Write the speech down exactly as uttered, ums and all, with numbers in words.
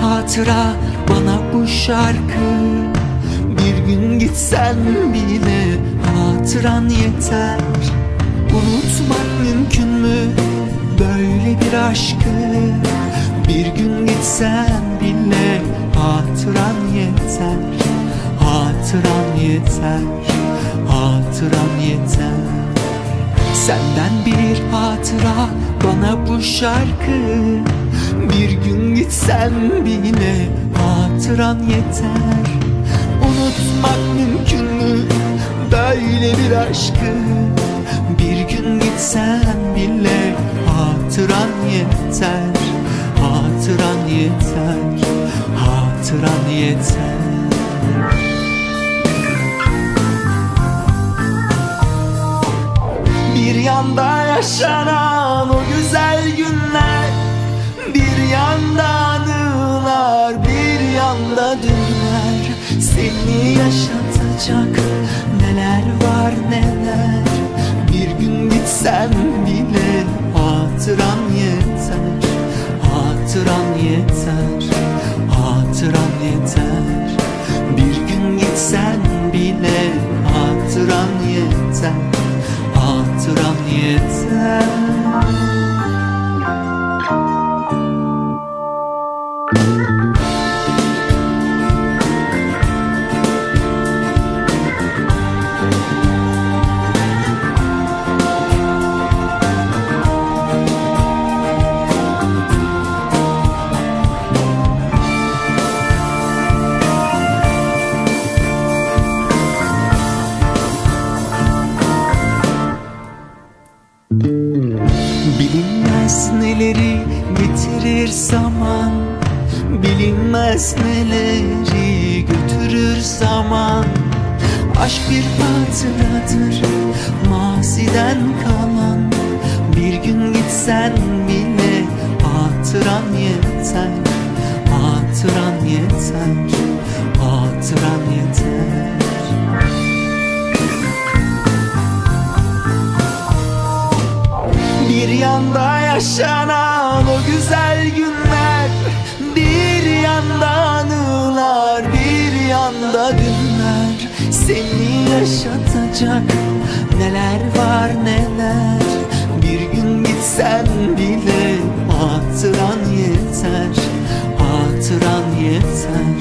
hatıra bana bu şarkı. Bir gün gitsen bile hatıran yeter. Unutmak mümkün mü böyle bir aşkı? Bir gün gitsen bile hatıran yeter. Hatıran yeter, hatıran yeter. Senden bir hatıra bana bu şarkı. Bir gün gitsen bile hatıran yeter. Unutmak mümkün mü böyle bir aşkı? Bir gün gitsen bile hatıran yeter. Hatıran yeter, hatıran yeter. Bir yanda yaşanan o güzel günler, bir yanda anılar, bir yanda dünler. Seni yaşatacak neler var neler. Bir gün gitsen bile hatıran yeter. Hatıran yeter, hatıran yeter. Bir gün gitsen bile hatıran yeter. Hatıran yeter. Bilinmez neleri getirir zaman, bilinmez neleri götürür zaman. Aşk bir hatıradır maziden kalan. Bir gün gitsen bile hatıran yeter. Hatıran yeter, hatıran yeter. Bir yanda yaşanan o güzel günler, bir yanda anılar, bir yanda dünler. Seni yaşatacak neler var neler. Bir gün gitsen bile hatıran yeter. Hatıran yeter.